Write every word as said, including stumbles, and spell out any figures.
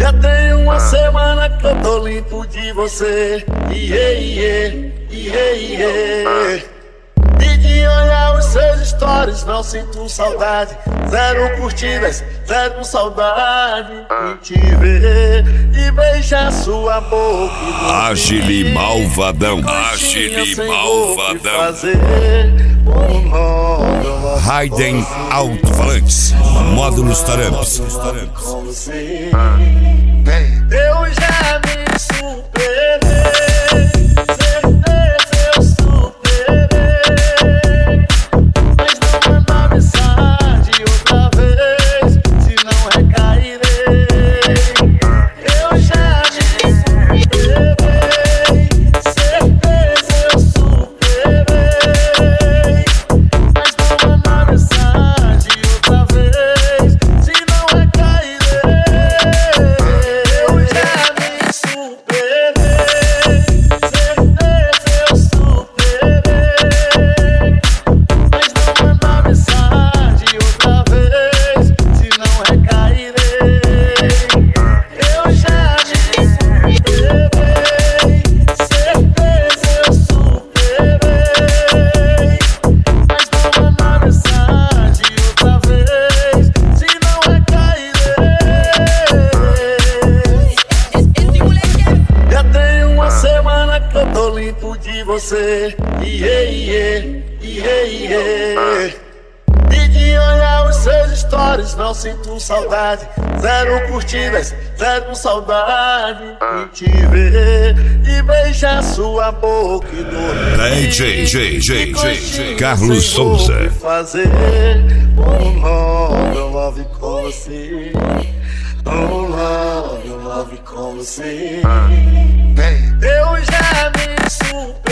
Já tem uma semana que eu tô limpo de você. Iê, iê, iê, iê. E de olhar os seus stories não sinto saudade. Zero curtidas, zero saudade de te ver e beijar sua boca. Agile malvadão, Agile malvadão. Raiden Alto-Falantes, módulos Taramps. Eu já me superei. De você, iê, iê, iê, iê. E de olhar os seus stories não sinto saudade. Zero curtidas, zero saudade de te ver e beijar sua boca e dormir. D J, J, J, J, J, Carlos Souza. Fazer um love, um love com você. Um love, um love com você. Eu já me superei.